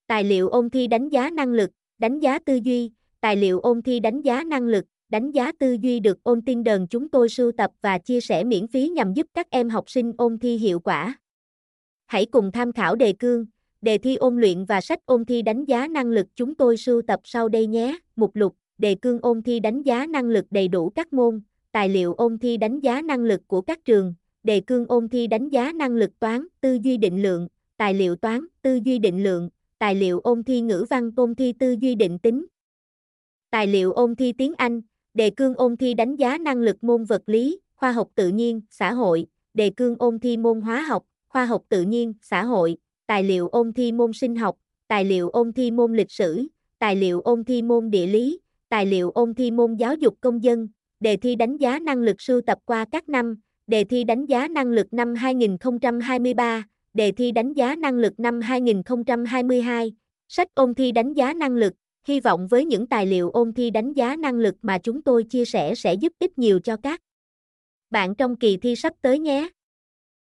Tài liệu ôn thi đánh giá năng lực, đánh giá tư duy. Tài liệu ôn thi đánh giá năng lực, đánh giá tư duy được ôn tiên đờn chúng tôi sưu tập và chia sẻ miễn phí nhằm giúp các em học sinh ôn thi hiệu quả. Hãy cùng tham khảo đề cương, đề thi ôn luyện và sách ôn thi đánh giá năng lực chúng tôi sưu tập sau đây nhé. Mục lục, đề cương ôn thi đánh giá năng lực đầy đủ các môn, tài liệu ôn thi đánh giá năng lực của các trường, đề cương ôn thi đánh giá năng lực toán, tư duy định lượng, tài liệu toán, tư duy định lượng, tài liệu ôn thi ngữ văn ôn thi tư duy định tính. Tài liệu ôn thi tiếng Anh, đề cương ôn thi đánh giá năng lực môn vật lý, khoa học tự nhiên, xã hội, đề cương ôn thi môn hóa học, khoa học tự nhiên, xã hội, tài liệu ôn thi môn sinh học, tài liệu ôn thi môn lịch sử, tài liệu ôn thi môn địa lý, tài liệu ôn thi môn giáo dục công dân, đề thi đánh giá năng lực sưu tập qua các năm, đề thi đánh giá năng lực năm 2023, đề thi đánh giá năng lực năm 2022, sách ôn thi đánh giá năng lực. Hy vọng với những tài liệu ôn thi đánh giá năng lực mà chúng tôi chia sẻ sẽ giúp ích nhiều cho các bạn trong kỳ thi sắp tới nhé.